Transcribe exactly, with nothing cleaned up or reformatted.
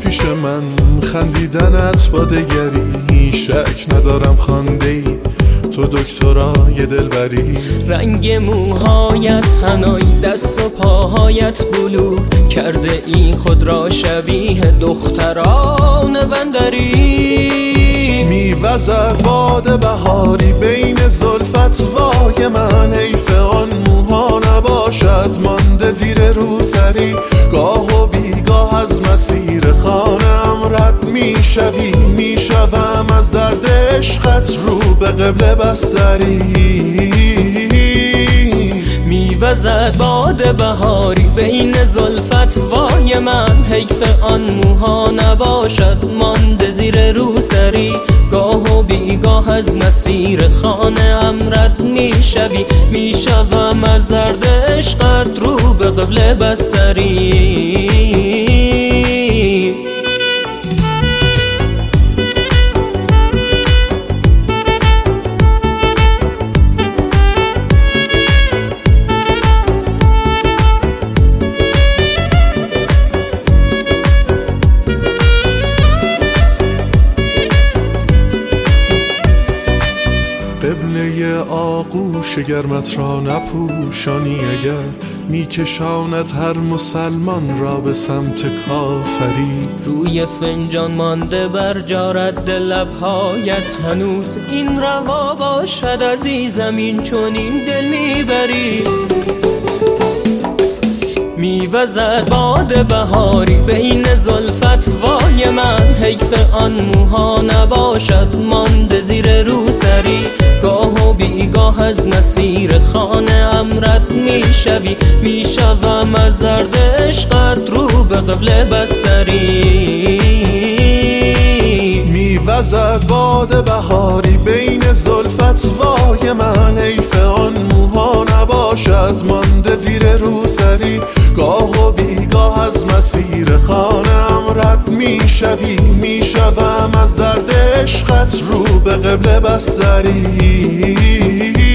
پیش من خندیدنت با دگری، شک ندارم خوانده ای تو دکترای دلبری. رنگ موهایت هنای، دست و پاهایت بلور کرده ای خود را شبیه دختران بندری. میوزد باد بهاری بین زلفت، وای من حیف آن موها نباشد مانده زیر روسری. گاه و بیگاه از مسیر خانم رد میشوی، میشوم از درد عشقت رو به قبله بستری. میوزد باد بهاری بین زلفت، وای من حیف آن موها نباشد مانده زیر روسری. گاه و بیگاه از مسیر خانه ام رد میشوی، میشوم از درد عشقت رو به قبله بستری. قبله آغوش گرمت را نپوشانی، اگر میکشاند هر مسلمان را به سمت کافری. روی فنجان مانده بر جارد لبهایت هنوز، این روا باشد عزیزم این چنین دل میبری. میوزد باد بهاری بین زلفت، وای من حیف آن موها نباشد مانده زیر روسری. گاه و بیگاه از مسیر خانه ام رد میشوی، میشوم از درد عشقت رو به قبله بستری. میوزد باد بهاری بین زلفت، وای من حیف آن موها نباشد مانده زیر روسری. گاه و بیگاه از مسیر خانم رد میشوی، میشوم از درد عشقت رو به قبله بستری.